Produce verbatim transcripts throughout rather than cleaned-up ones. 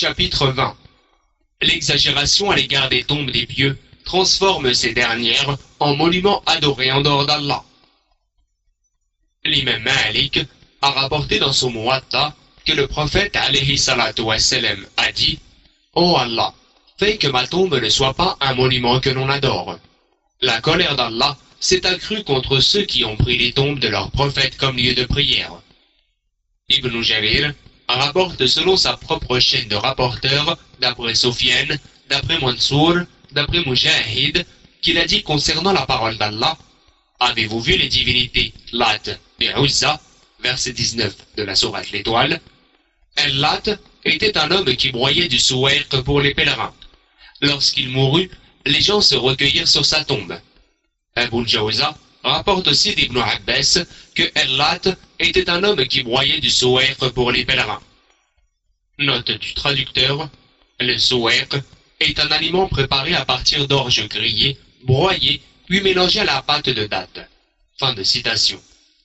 Chapitre vingt. L'exagération à l'égard des tombes des pieux transforme ces dernières en monuments adorés en dehors d'Allah. L'imam Malik a rapporté dans son Muwatta que le prophète alayhi salatu wassalam a dit « Ô Allah, fais que ma tombe ne soit pas un monument que l'on adore. » La colère d'Allah s'est accrue contre ceux qui ont pris les tombes de leurs prophètes comme lieu de prière. Ibn Jarir rapporte selon sa propre chaîne de rapporteurs, d'après Sofiane, d'après Mansour, d'après Mujahid, qu'il a dit concernant la parole d'Allah: avez-vous vu les divinités Lat et Uzza, verset dix-neuf de la sourate L'Étoile? El-Lat était un homme qui broyait du souhait pour les pèlerins. Lorsqu'il mourut, les gens se recueillirent sur sa tombe. Abu Jawza rapporte aussi d'Ibn Abbas que El-Lat était un homme qui broyait du souhait pour les pèlerins. Note du traducteur: le souhait est un aliment préparé à partir d'orge grillée, broyée, puis mélangé à la pâte de date. Fin de citation.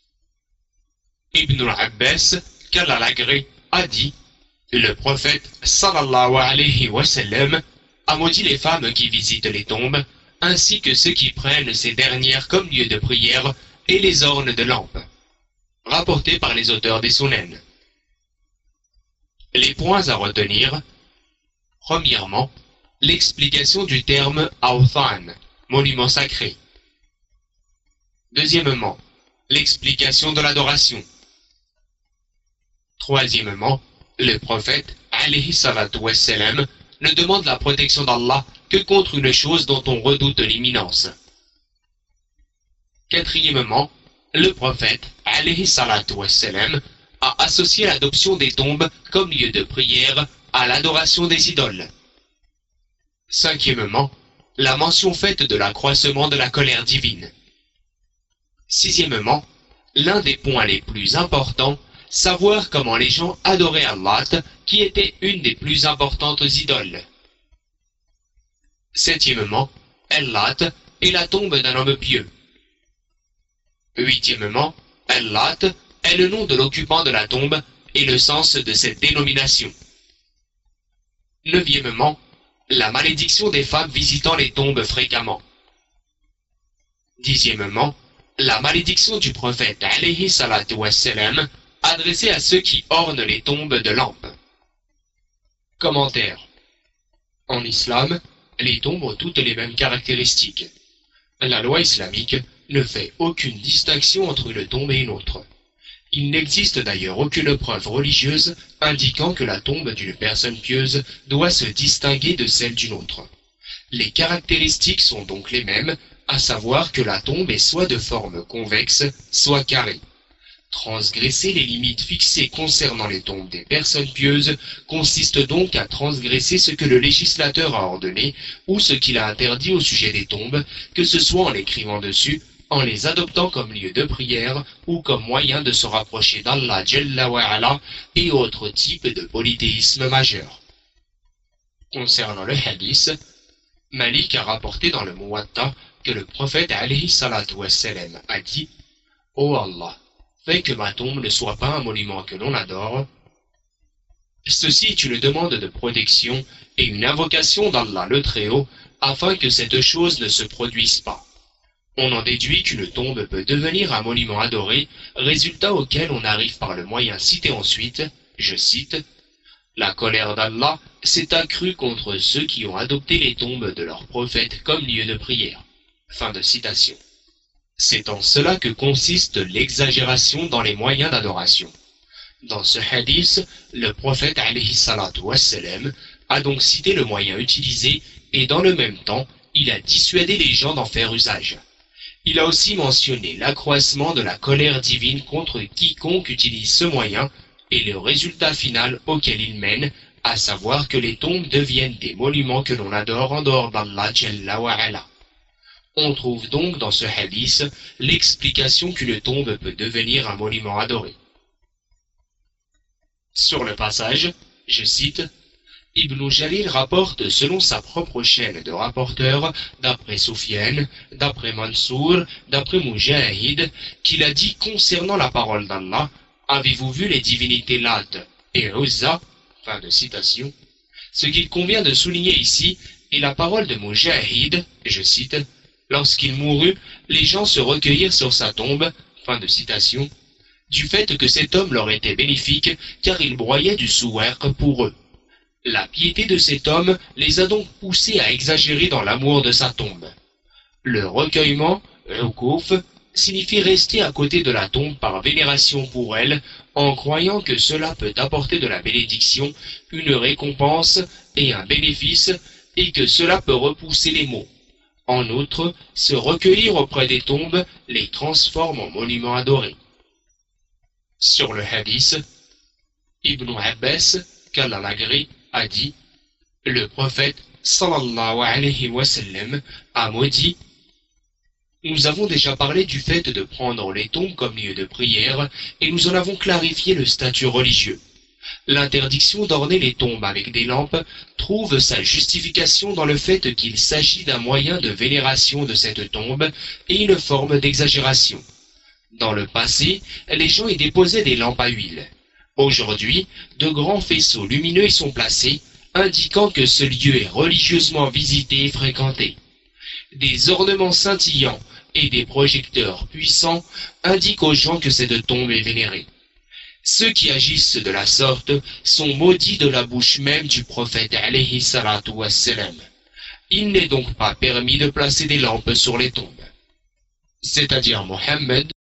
Ibn Abbas, qu'Allah l'agrée, a dit: le prophète sallallahu alayhi wa sallam a maudit les femmes qui visitent les tombes, ainsi que ceux qui prennent ces dernières comme lieu de prière et les ornent de lampes. Rapporté par les auteurs des Sunan. Les points à retenir. Premièrement, l'explication du terme Awthan, monument sacré. Deuxièmement, l'explication de l'adoration. Troisièmement, le prophète, alayhi salatu wassalam, ne demande la protection d'Allah que contre une chose dont on redoute l'imminence. Quatrièmement, le prophète, alayhi salatu wassalam, a associé l'adoption des tombes comme lieu de prière à l'adoration des idoles. Cinquièmement, la mention faite de l'accroissement de la colère divine. Sixièmement, l'un des points les plus importants, savoir comment les gens adoraient Allah, qui était une des plus importantes idoles. Septièmement, El-Lat est la tombe d'un homme pieux. Huitièmement, El-Lat est le nom de l'occupant de la tombe et le sens de cette dénomination. Neuvièmement, la malédiction des femmes visitant les tombes fréquemment. Dixièmement, la malédiction du prophète alayhi salatu wassalam adressée à ceux qui ornent les tombes de lampes. Commentaire. En islam, les tombes ont toutes les mêmes caractéristiques. La loi islamique ne fait aucune distinction entre une tombe et une autre. Il n'existe d'ailleurs aucune preuve religieuse indiquant que la tombe d'une personne pieuse doit se distinguer de celle d'une autre. Les caractéristiques sont donc les mêmes, à savoir que la tombe est soit de forme convexe, soit carrée. Transgresser les limites fixées concernant les tombes des personnes pieuses consiste donc à transgresser ce que le législateur a ordonné ou ce qu'il a interdit au sujet des tombes, que ce soit en l'écrivant dessus, en les adoptant comme lieu de prière ou comme moyen de se rapprocher d'Allah Jalla wa Ala et autres types de polythéisme majeur. Concernant le hadith, Malik a rapporté dans le Muwatta que le prophète alayhi salatu wassalam a dit: Ô Allah, fais que ma tombe ne soit pas un monument que l'on adore. Ceci est une demande de protection et une invocation d'Allah le Très-Haut afin que cette chose ne se produise pas. On en déduit qu'une tombe peut devenir un monument adoré, résultat auquel on arrive par le moyen cité ensuite, je cite: la colère d'Allah s'est accrue contre ceux qui ont adopté les tombes de leurs prophètes comme lieu de prière. Fin de citation. C'est en cela que consiste l'exagération dans les moyens d'adoration. Dans ce hadith, le prophète alayhi salatu wassalam a donc cité le moyen utilisé et dans le même temps, il a dissuadé les gens d'en faire usage. Il a aussi mentionné l'accroissement de la colère divine contre quiconque utilise ce moyen et le résultat final auquel il mène, à savoir que les tombes deviennent des monuments que l'on adore en dehors d'Allah Jalla wa Ala. On trouve donc dans ce hadith l'explication qu'une tombe peut devenir un monument adoré. Sur le passage, je cite, Ibn Jarir rapporte selon sa propre chaîne de rapporteurs, d'après Sofiane, d'après Mansour, d'après Mujahid, qu'il a dit concernant la parole d'Allah: avez-vous vu les divinités Lat et Uzza? Fin de citation. Ce qu'il convient de souligner ici est la parole de Mujahid, je cite, « Lorsqu'il mourut, les gens se recueillirent sur sa tombe, fin de citation, du fait que cet homme leur était bénéfique car il broyait du souhar pour eux. La piété de cet homme les a donc poussés à exagérer dans l'amour de sa tombe. Le recueillement, uquf, signifie rester à côté de la tombe par vénération pour elle, en croyant que cela peut apporter de la bénédiction, une récompense et un bénéfice, et que cela peut repousser les maux. En outre, se recueillir auprès des tombes les transforme en monuments adorés. » Sur le hadith, Ibn Abbas, qu'Allah l'agrée, a dit « Le prophète, sallallahu alayhi wa sallam, a maudit. Nous avons déjà parlé du fait de prendre les tombes comme lieu de prière et nous en avons clarifié le statut religieux. L'interdiction d'orner les tombes avec des lampes trouve sa justification dans le fait qu'il s'agit d'un moyen de vénération de cette tombe et une forme d'exagération. Dans le passé, les gens y déposaient des lampes à huile. Aujourd'hui, de grands faisceaux lumineux y sont placés, indiquant que ce lieu est religieusement visité et fréquenté. Des ornements scintillants et des projecteurs puissants indiquent aux gens que cette tombe est vénérée. Ceux qui agissent de la sorte sont maudits de la bouche même du prophète alayhi salatu wassalam. Il n'est donc pas permis de placer des lampes sur les tombes. C'est-à-dire Mohammed